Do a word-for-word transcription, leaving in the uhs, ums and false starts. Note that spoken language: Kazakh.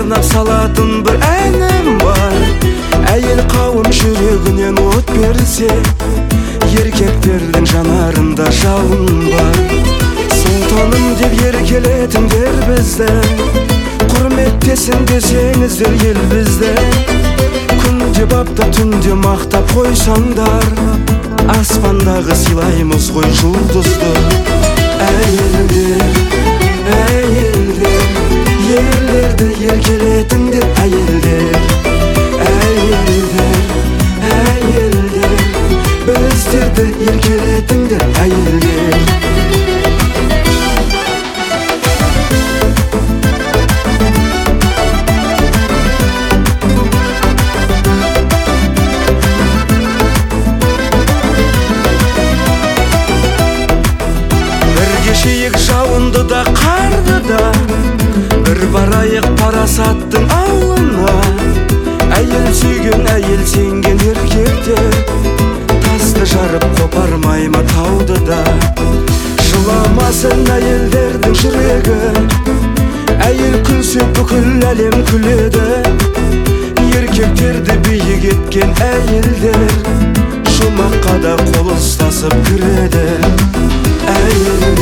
арнап салатын бір әнім бар. Әйел қауым жүрегінен от берсе, еркектердің жанарында жалын бар. Сұлтаным деп еркелетіңдер бізді, құрметтесін десеңіздер ел бізді. Күнде баптап түнде мақтап қойсаңдар, аспандағы сыйлаймыз ғой жұлдызды. Әйелдер, әйелдер, ерлерді еркелетіңдер. Әйелдер, әйелдер, әйелдер, біздерді еркелетіңдер. Әйелдер. Кешейік жауынды да қарды да, бір барайық парасаттың ауылына. Әйел сүйген әйел сенген еркектер, тасты жарып қопармай ма тауды да. Жыламасын әйелдердің жүрегі, әйел күлсе бүкіл әлем күледі. Еркектерді биік еткен әйелдер, жұмаққа да қол ұстасып кіреді. Әйел